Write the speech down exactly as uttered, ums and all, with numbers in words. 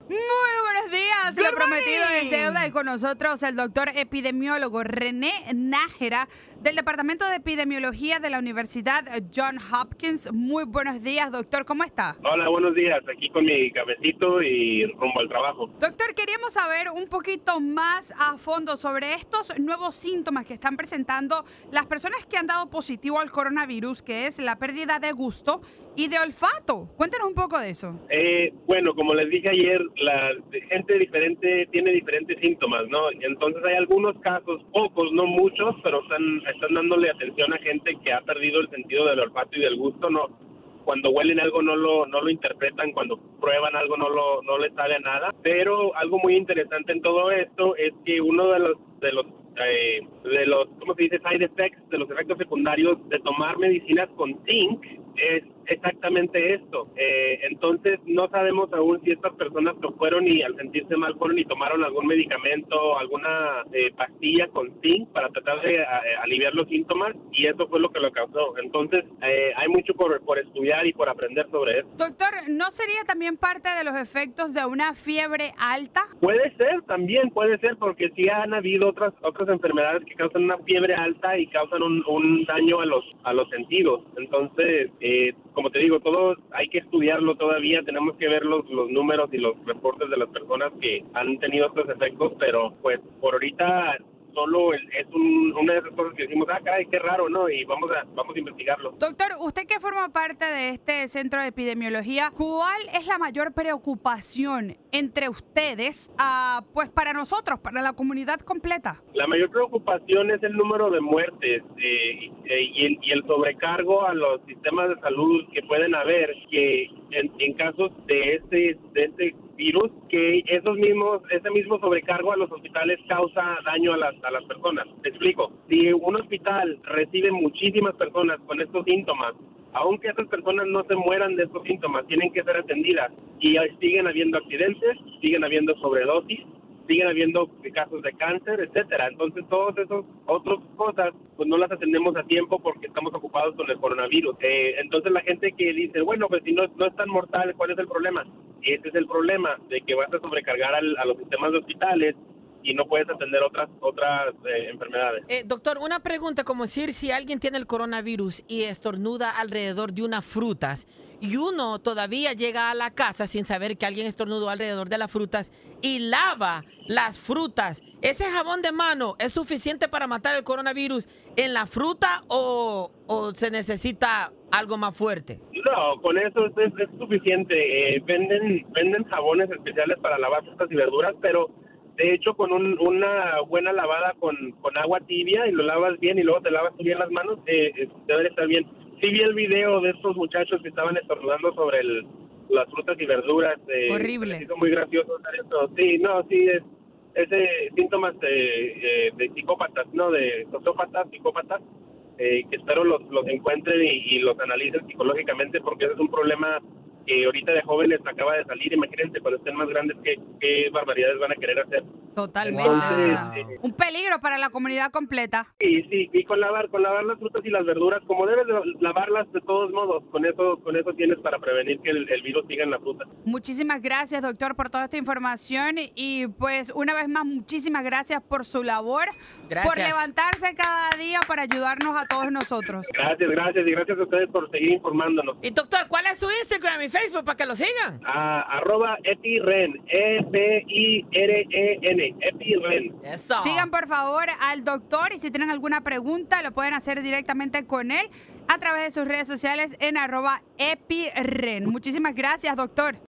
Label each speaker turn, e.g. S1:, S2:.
S1: Muy buenos días, lo prometido es deuda y con nosotros el doctor epidemiólogo René Nájera del Departamento de Epidemiología de la Universidad Johns Hopkins. Muy buenos días, doctor, ¿cómo está?
S2: Hola, buenos días, aquí con mi cafecito y rumbo al trabajo.
S1: Doctor, queríamos saber un poquito más a fondo sobre estos nuevos síntomas que están presentando las personas que han dado positivo al coronavirus, que es la pérdida de gusto y de olfato. Cuéntenos un poco de eso.
S2: Eh, bueno, como les dije ayer, la gente diferente tiene diferentes síntomas, ¿no? Entonces hay algunos casos, pocos, no muchos, pero están, están dándole atención a gente que ha perdido el sentido del olfato y del gusto, ¿no? Cuando huelen algo no lo no lo interpretan, cuando prueban algo no lo no les sabe a nada. Pero algo muy interesante en todo esto es que uno de los de los eh, de los ¿cómo se dice? Side effects, de los efectos secundarios de tomar medicinas con zinc es exactamente esto. Eh, entonces no sabemos aún si estas personas que fueron y al sentirse mal fueron y tomaron algún medicamento, alguna eh, pastilla con zinc para tratar de eh, aliviar los síntomas, y eso fue lo que lo causó. Entonces eh, hay mucho por, por estudiar y por aprender sobre eso.
S1: Doctor, ¿no sería también parte de los efectos de una fiebre alta?
S2: Puede ser, también puede ser, porque sí han habido otras otras enfermedades que causan una fiebre alta y causan un, un daño a los a los sentidos. Entonces, eh, como te digo, todo hay que estudiarlo todavía, tenemos que ver los, los números y los reportes de las personas que han tenido estos efectos, pero pues por ahorita solo es un, una de esas cosas que decimos, ah, caray, qué raro, ¿no? Y vamos a vamos a investigarlo.
S1: Doctor, usted que forma parte de este centro de epidemiología, ¿cuál es la mayor preocupación entre ustedes, uh, pues para nosotros, para la comunidad completa?
S2: La mayor preocupación es el número de muertes eh, y, el, y el sobrecargo a los sistemas de salud que pueden haber, que en, en casos de este, de este virus, que esos mismos, ese mismo sobrecargo a los hospitales causa daño a las, a las personas. Te explico. Si un hospital recibe muchísimas personas con estos síntomas, aunque esas personas no se mueran de estos síntomas, tienen que ser atendidas, y siguen habiendo accidentes, siguen habiendo sobredosis, siguen habiendo casos de cáncer, etcétera. Entonces, todas esas otras cosas, pues no las atendemos a tiempo porque estamos ocupados con el coronavirus. Eh, entonces, la gente que dice, bueno, pues si no, no es tan mortal, ¿cuál es el problema? Ese es el problema, de que vas a sobrecargar al, a los sistemas de hospitales y no puedes atender otras otras eh, enfermedades.
S3: Eh, doctor, una pregunta, como decir, si alguien tiene el coronavirus y estornuda alrededor de unas frutas y uno todavía llega a la casa sin saber que alguien estornudó alrededor de las frutas y lava las frutas, ¿ese jabón de mano es suficiente para matar el coronavirus en la fruta o, o se necesita algo más fuerte?
S2: No, con eso es, es, es suficiente. Eh, venden venden jabones especiales para lavar frutas y verduras, pero de hecho, con un, una buena lavada con, con agua tibia y lo lavas bien y luego te lavas bien las manos, eh, eh, debe estar bien. Sí vi el video de estos muchachos que estaban estornudando sobre el, las frutas y verduras. Eh,
S1: Horrible.
S2: Es muy gracioso hacer eso. Sí, no, sí, es ese síntomas de, eh, de psicópatas, ¿no? De sociópatas, psicópatas, eh, que espero los, los encuentren y, y los analicen psicológicamente, porque ese es un problema que ahorita de jóvenes acaba de salir. Imagínense cuando estén más grandes qué, qué barbaridades van a querer hacer.
S1: Totalmente.
S2: Entonces,
S1: Wow.
S2: eh,
S1: Un peligro para la comunidad completa.
S2: y sí, y con lavar, con lavar las frutas y las verduras, como debes de lavarlas de todos modos, con eso, con eso tienes para prevenir que el, el virus siga en la fruta.
S1: Muchísimas gracias, doctor, por toda esta información y pues una vez más, muchísimas gracias por su labor,
S3: Gracias.
S1: por levantarse cada día para ayudarnos a todos nosotros.
S2: Gracias, gracias, y gracias a ustedes por seguir informándonos.
S3: Y doctor, ¿cuál es su Instagram y Facebook para que lo sigan?
S2: A, arroba EpiRen, E P I R E N, EpiRen.
S3: Eso.
S1: Sigan por favor al doctor y si tienen alguna pregunta lo pueden hacer directamente con él a través de sus redes sociales en arroba EpiRen. Muchísimas gracias, doctor.